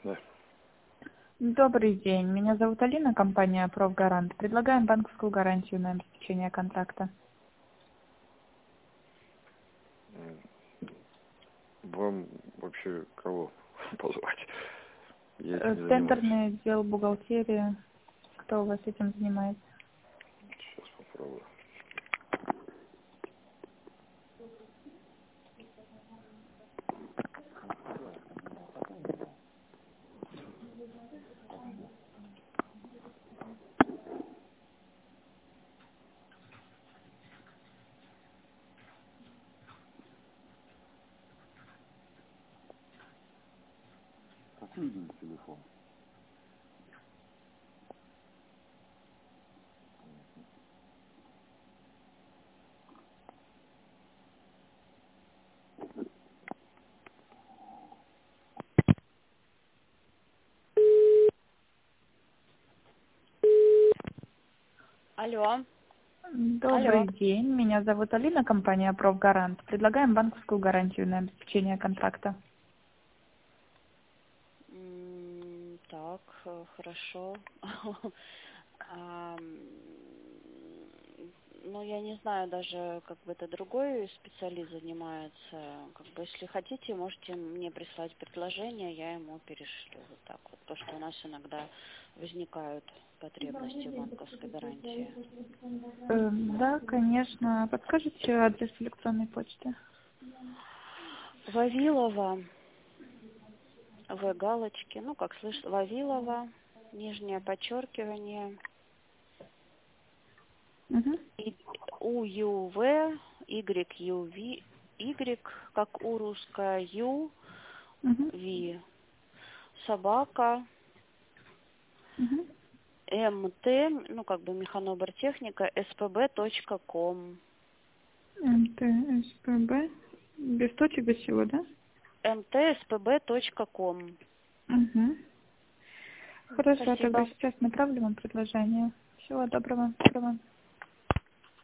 Да. Добрый день. Меня зовут Алина, компания «Профгарант». Предлагаем банковскую гарантию на обеспечение контракта. Вам вообще кого позвать? Я этим не занимаюсь. Тендерный отдел, бухгалтерия. Кто у вас этим занимается? Сейчас попробую. Какой именно телефон? Алло, алло. Добрый день. Меня зовут Алина, компания «Профгарант». Предлагаем банковскую гарантию на обеспечение контракта. Так, хорошо. Ам, Ну, я не знаю даже, как бы это другой специалист занимается. Как бы, если хотите, можете мне прислать предложение, я ему перешлю. Вот так вот. То, что у нас иногда возникают потребности в банковской гарантии. Да, конечно. Подскажите адрес электронной почты? Вавилова, В галочки, ну, как слышно, Вавилова, нижнее подчеркивание, Угу. УЮВ, YUV, Y, как у русская, ЮВ, Угу. собака, Угу. МТ, ну, как бы механобортехника, spb.com. МТСПБ. Без точек, без всего, да? mtspb.com. Угу. Хорошо, тогда Спасибо. сейчас направлю вам предложение. Всего доброго. Доброго.